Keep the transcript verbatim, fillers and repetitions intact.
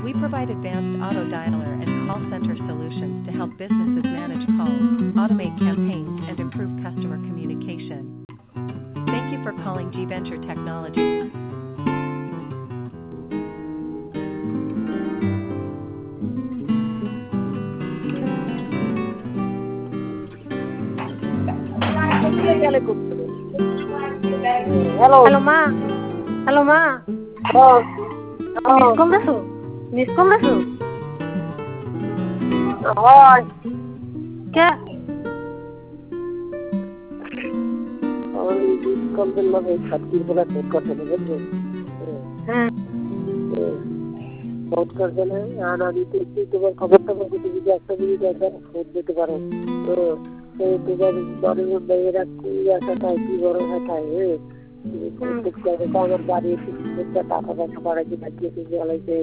We provide advanced auto dialer and call center solutions to help businesses manage calls, automate campaigns, and improve customer communication. Thank you for calling G Venture Technologies. Hello hello মা, hello মা, miss call দিছো, miss call দিছো হয় কে? আমার কলবেন লাগে ছাত্রীর বলা code করতে হবে বুঝলো হ্যাঁ কোড করতে না আর আমি তো তোমার খবর টবর কিছু যদি একটা যদি দেখেন খোঁজ দিতে পারো তো সেই তোমার বাড়ির মধ্যে এরা কুই আসা তাই কি বড় হাতায় হ্যাঁ আমার বাড়ি এসে টাকা পয়সা পাড়াচ্ছি বাকিয়ে জ্বালাইছে